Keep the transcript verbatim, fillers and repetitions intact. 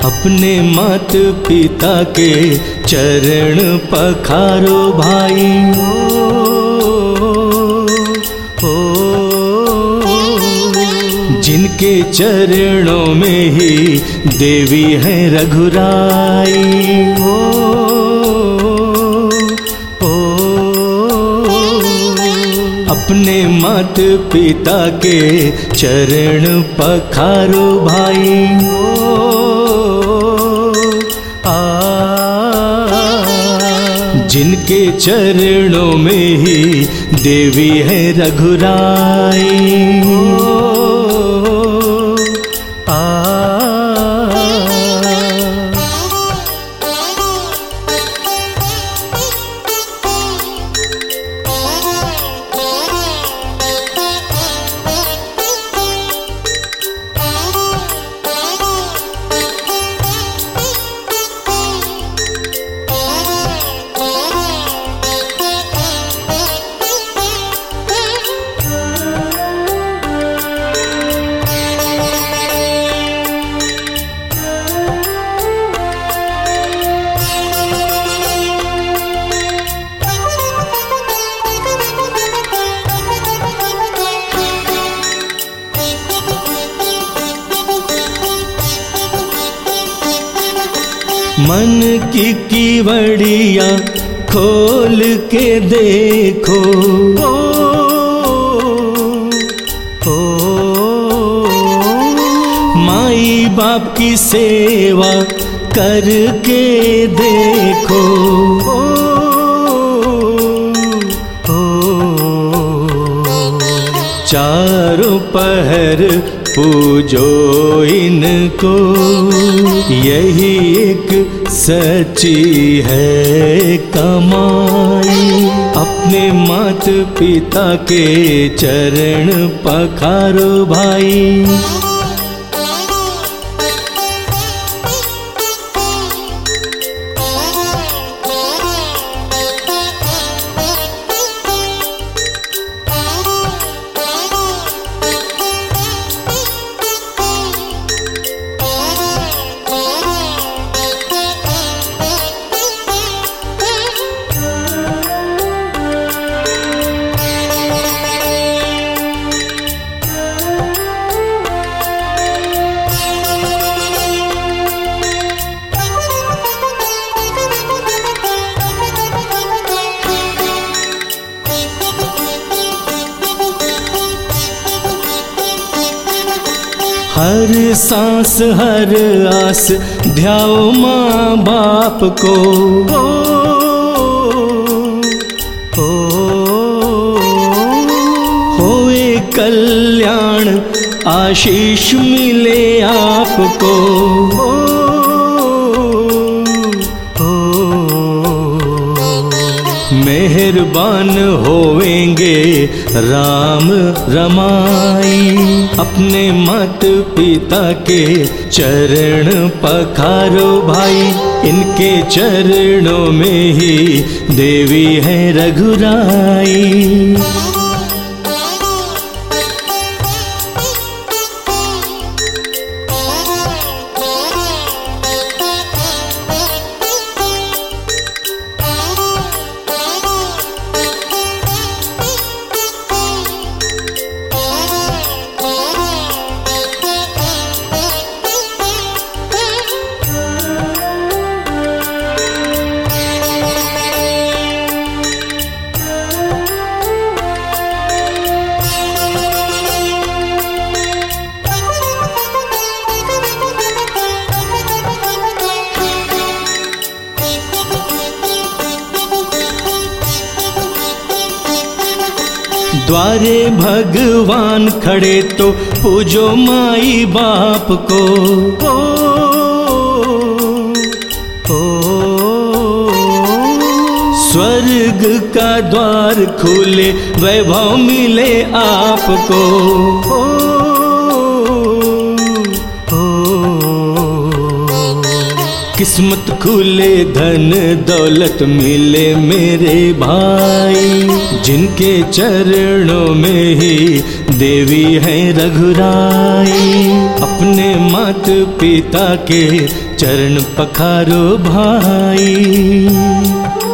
अपने मात पिता के चरण पखारो भाई। ओ, जिनके चरणों में ही देवी है रघुराई। ओ, ओ, अपने मात पिता के चरण पखारो भाई। जिनके चरणों में ही देवी है रघुराई। आ मन की कीवड़िया खोल के देखो। ओ, ओ, माई बाप की सेवा करके देखो। ओ, ओ, चारों पहर पूजो इनको, यही एक सच्ची है कमाई। अपने मात पिता के चरण पखारो भाई। हर सांस हर आस ध्याओ माँ बाप को। ओ, ओ, होए कल्याण आशीष मिले आपको। ओ, मेहरबान होवेंगे राम रमाई। अपने मात पिता के चरण पखारो भाई। इनके चरणों में ही देवी है रघुराई। द्वारे भगवान खड़े तो पूजो माई बाप को। ओ, ओ, स्वर्ग का द्वार खुले वैभव मिले आपको। ओ, किस्मत खुले धन दौलत मिले मेरे भाई। जिनके चरणों में ही देवी है रघुराई। अपने मात पिता के चरण पखारो भाई।